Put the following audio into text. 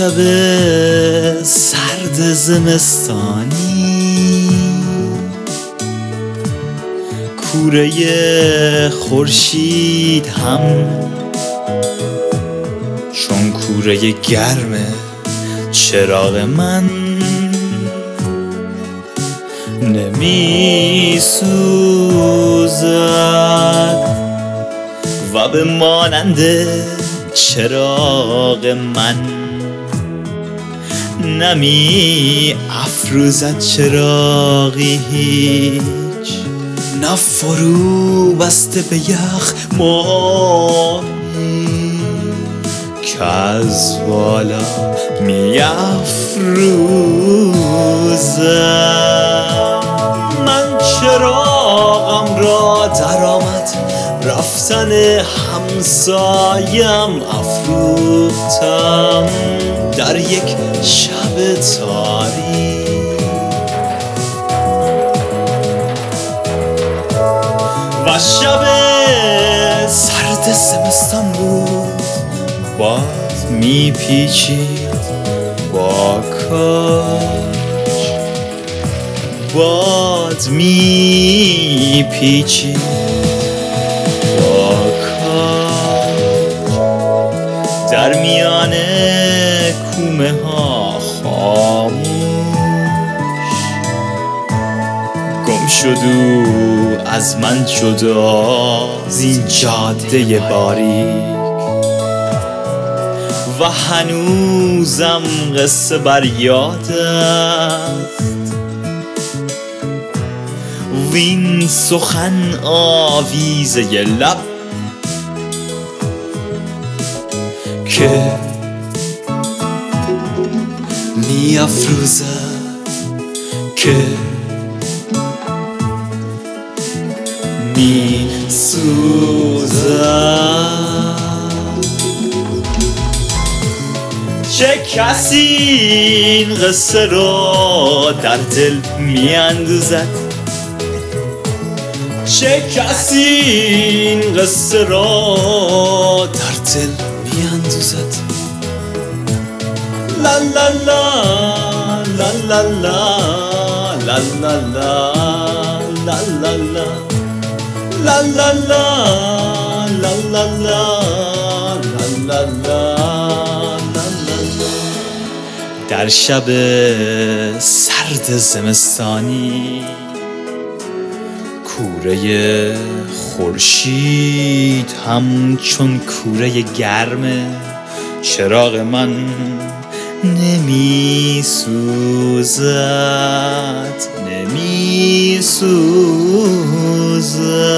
شب سرد زمستانی کوره خورشید هم چون کوره گرم چراغ من نمی سوزد و به مانند چراغ من نمی افروزد چراغی هیچ، نه فرو بسته به یخ ماهی که از بالا می افروزد. من چراغم را درآمد رفتن همسایم افروختم در یک شب تاریک و شب سرد زمستان بود. باز میپیچید با کاج، باد میپیچید در میان کومه ها خاموش گم شد او از من جدا زین جاده باریک و هنوزم قصه بر یاد است وین سخن آویزه لب که می افروزد، که می سوزد. چه کسی این قصه را در دل می اندوزد؟ چه کسی این قصه را در دل می اندوزد؟ لا لا لا لا لا لا لا لا لا لا لا لا لا لا لا لا لا. در شب سرد زمستانی کوره خورشید همچون کوره گرم چراغ من نمی سوزد، نمی سوزد.